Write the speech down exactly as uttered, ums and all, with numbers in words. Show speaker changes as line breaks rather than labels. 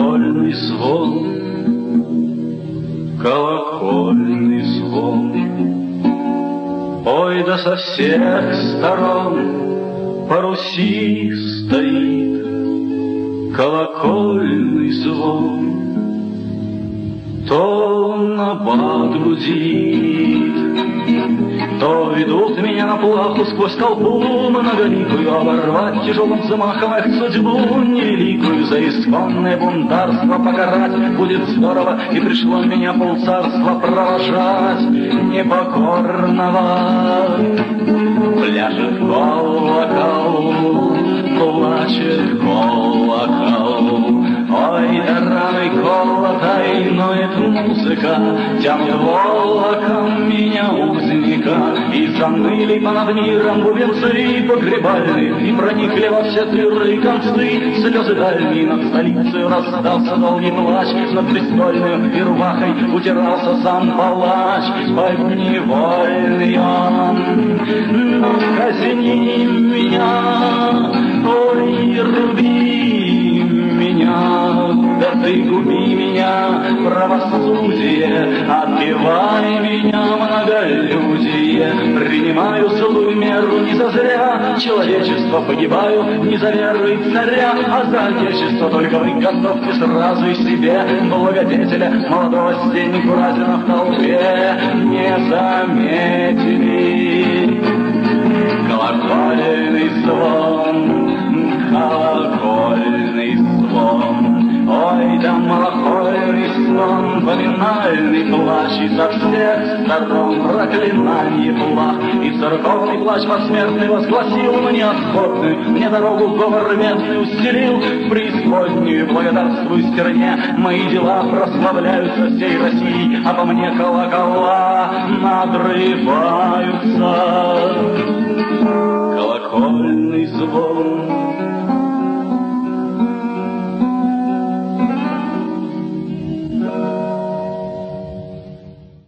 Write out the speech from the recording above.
Колокольный звон, колокольный звон. Ой, да со всех сторон по Руси стоит колокольный звон. То набат гудит, то ведут меня на плаху сквозь толпу многоликую, оборвать тяжелым замахом их судьбу невеликую. За исконное бунтарство покарать будет здорово, и пришло меня полцарства провожать непокорного. Пляшет колокол, плачет колокол. Ой, да раны колотай, ноет музыка, тянет волоком меня узника. И заныли по над миром бубенцы погребальные, и проникли во все дыры и концы слезы дальние. Над столицей раздался долгий плач, над престольной и рубахой утирался сам палач. Подневольный он, но казни меня, ой, руби меня, да ты губи меня, правосудие, отбивай меня, многолюдие. Принимаю злую меру не зазря, человечество погибаю не за веру и царя, а за отечество. Только вы готовьте сразу и себе благодетеля, молодого стеннику разина в толпе не заметили. Колокольный звон, колокольный звон. Ой, да малохольный сон, поминальный плач, и со всех сторон проклинание благ. И церковный плач посмертный возгласил мне отходную, мне дорогу говор медный устелил в преисподнюю. Благодарствуй стерне, мои дела прославляются всей России, а по мне колокола надрываются. Колокольный звон.